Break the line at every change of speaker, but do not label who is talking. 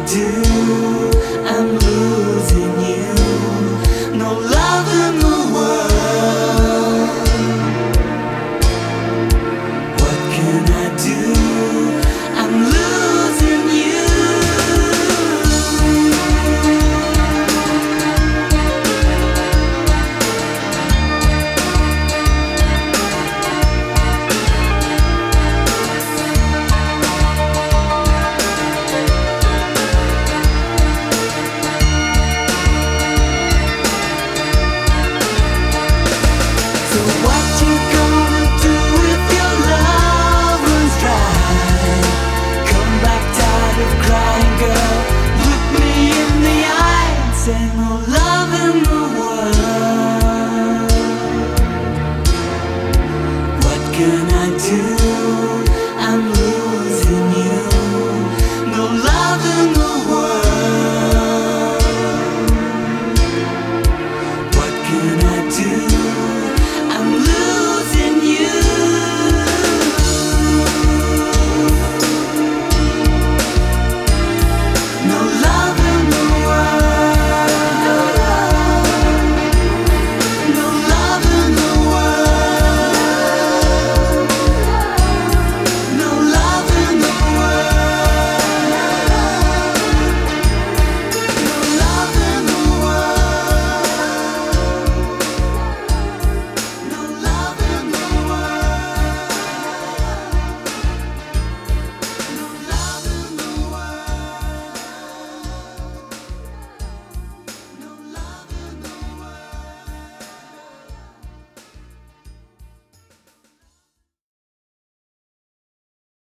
do? I'm losing you. No love in the world. What can I do? I'm losing you. So what you gonna do if your love runs dry? Come back tired of crying, girl. Look me in the eye and say no